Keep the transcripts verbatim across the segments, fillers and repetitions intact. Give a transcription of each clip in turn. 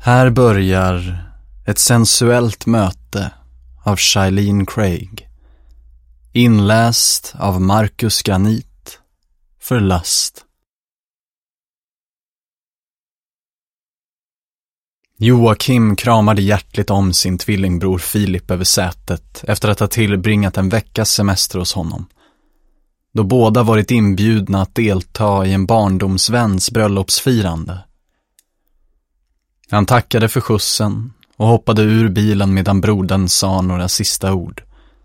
Här börjar ett sensuellt möte av Shailene Craig, inläst av Marcus Granit för Last. Joakim kramade hjärtligt om sin tvillingbror Filip över sätet efter att ha tillbringat en veckas semester hos honom, då båda varit inbjudna att delta i en barndomsväns bröllopsfirande. Han tackade för skjutsen och hoppade ur bilen medan brodern sa några sista ord.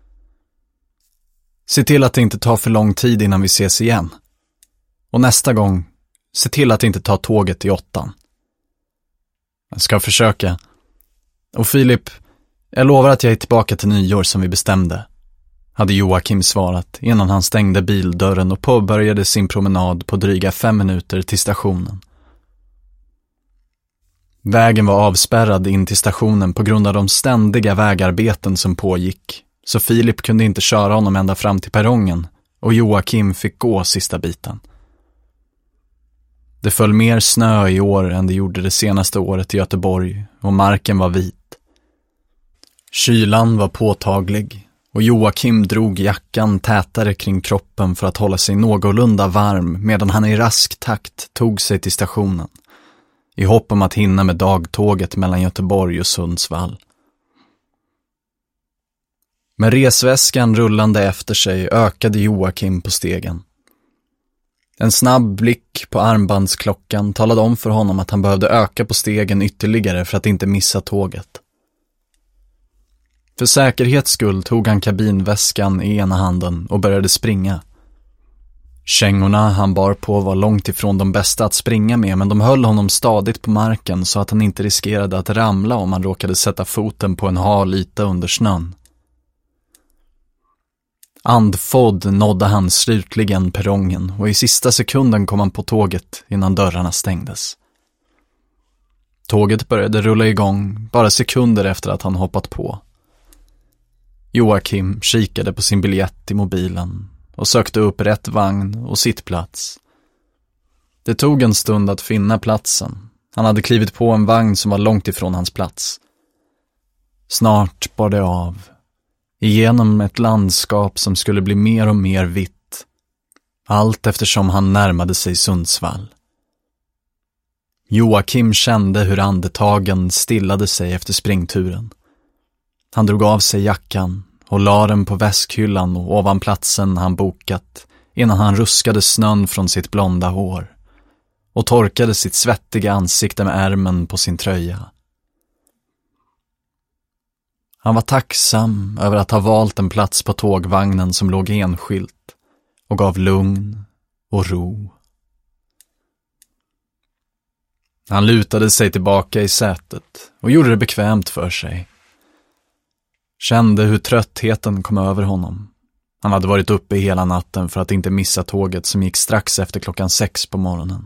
Se till att det inte tar för lång tid innan vi ses igen. Och nästa gång, se till att inte ta tåget till åttan. Jag ska försöka. Och Filip, jag lovar att jag är tillbaka till nyår som vi bestämde, hade Joakim svarat innan han stängde bildörren och påbörjade sin promenad på dryga fem minuter till stationen. Vägen var avspärrad in till stationen på grund av de ständiga vägarbeten som pågick, så Filip kunde inte köra honom ända fram till perrongen och Joakim fick gå sista biten. Det föll mer snö i år än det gjorde det senaste året i Göteborg och marken var vit. Kylan var påtaglig och Joakim drog jackan tätare kring kroppen för att hålla sig någorlunda varm medan han i rask takt tog sig till stationen, i hopp om att hinna med dagtåget mellan Göteborg och Sundsvall. Med resväskan rullande efter sig ökade Joakim på stegen. En snabb blick på armbandsklockan talade om för honom att han behövde öka på stegen ytterligare för att inte missa tåget. För säkerhets skull tog han kabinväskan i ena handen och började springa. Kängorna han bar på var långt ifrån de bästa att springa med, men de höll honom stadigt på marken så att han inte riskerade att ramla om han råkade sätta foten på en hal yta under snön. Andfådd nådde han slutligen perrongen och i sista sekunden kom han på tåget innan dörrarna stängdes. Tåget började rulla igång bara sekunder efter att han hoppat på. Joakim kikade på sin biljett i mobilen och sökte upp rätt vagn och sittplats. Det tog en stund att finna platsen. Han hade klivit på en vagn som var långt ifrån hans plats. Snart bar det av, igenom ett landskap som skulle bli mer och mer vitt, allt eftersom han närmade sig Sundsvall. Joakim kände hur andetagen stillade sig efter springturen. Han drog av sig jackan och la den på väskhyllan och ovan platsen han bokat innan han ruskade snön från sitt blonda hår och torkade sitt svettiga ansikte med ärmen på sin tröja. Han var tacksam över att ha valt en plats på tågvagnen som låg enskilt och gav lugn och ro. Han lutade sig tillbaka i sätet och gjorde det bekvämt för sig. Kände hur tröttheten kom över honom. Han hade varit uppe hela natten för att inte missa tåget som gick strax efter klockan sex på morgonen.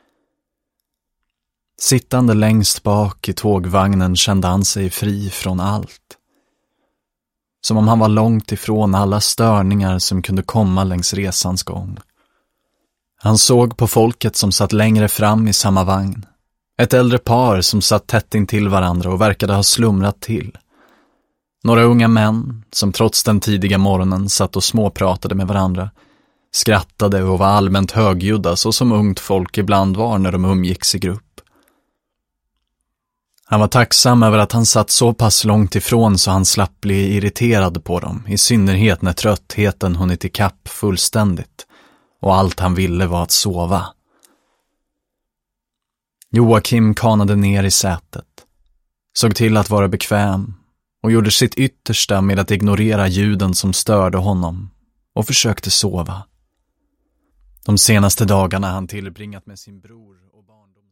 Sittande längst bak i tågvagnen kände han sig fri från allt. Som om han var långt ifrån alla störningar som kunde komma längs resans gång. Han såg på folket som satt längre fram i samma vagn. Ett äldre par som satt tätt intill varandra och verkade ha slumrat till. Några unga män som trots den tidiga morgonen satt och småpratade med varandra, skrattade och var allmänt högljudda så som ungt folk ibland var när de umgicks i grupp. Han var tacksam över att han satt så pass långt ifrån så han slapp bli irriterad på dem, i synnerhet när tröttheten hunnit ikapp fullständigt och allt han ville var att sova. Joakim kanade ner i sätet, såg till att vara bekväm och gjorde sitt yttersta med att ignorera ljuden som störde honom och försökte sova. De senaste dagarna han tillbringat med sin bror och barndom.